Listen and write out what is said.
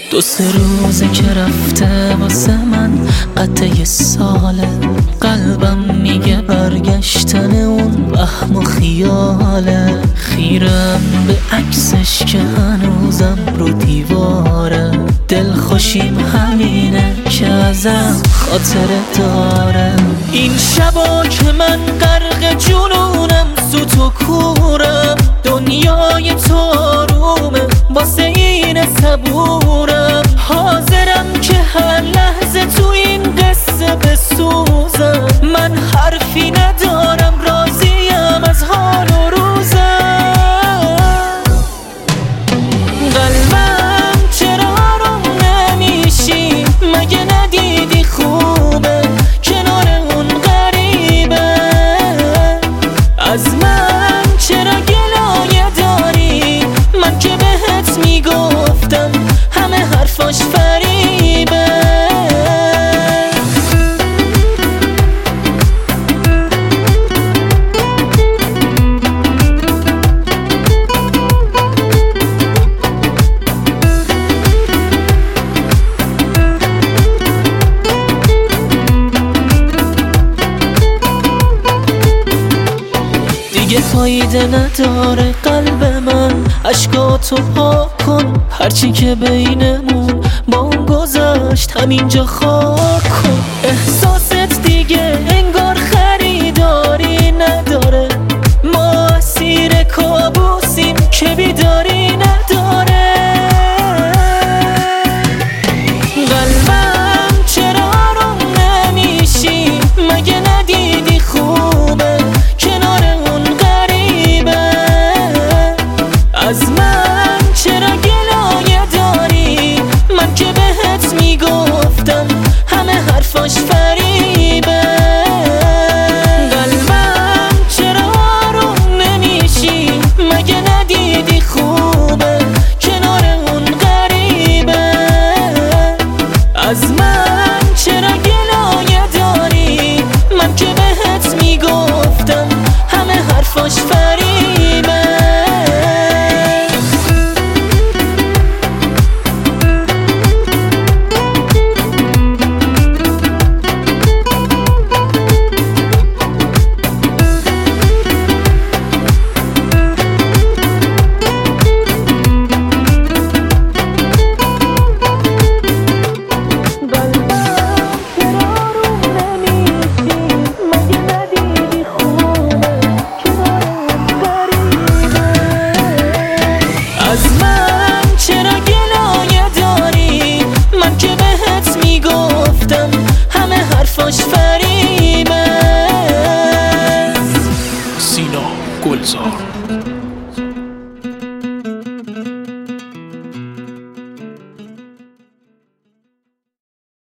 2-3 روزه که رفته واسه من قطعه ساله. قلبم میگه برگشتن اون وهم و خیاله. خیرم به عکسش که هنوزم رو دیواره. دلخوشیم همینه که ازم خاطره داره. این شبا که من غرق جنونم، سوت و کورم، دنیای تو آرومه واسه این صبورم. حاضرم که هر لحظه تو این قصه بسوزم. من حرفی ندارم، راضیم از حال و روزم. قلبم چرا آروم نمیشی؟ مگه ندیدی خوبه کنار اون غریبه؟ از من چرا گلایه داری؟ من که بهت میگفتم همه حرفاش فریبه. دیگه فایده نداره قلب من، اشکاتو پاک کن. هرچی که بینمون با اون گذشت همینجا خاک کن. احساست دیگه انگار خریداری نداره. ما اسیر کابوسیم که بیداری نداره. قلبم چرا آروم نمیشی؟ مگه ندیدی خوبه کنار اون غریبه؟ از من چرا گلایه داری؟ من که بهت میگفتم همه حرفاش فریبه. قلبم چرا آروم نمیشی؟ مگه ندیدی خوبه کنار اون غریبه؟ از من چرا گلایه داری؟ من که بهت میگفتم همه حرفاش فریبه. از من چرا گلایه داری؟ من که بهت میگفتم همه حرفاش فریبه. سینا گلزار.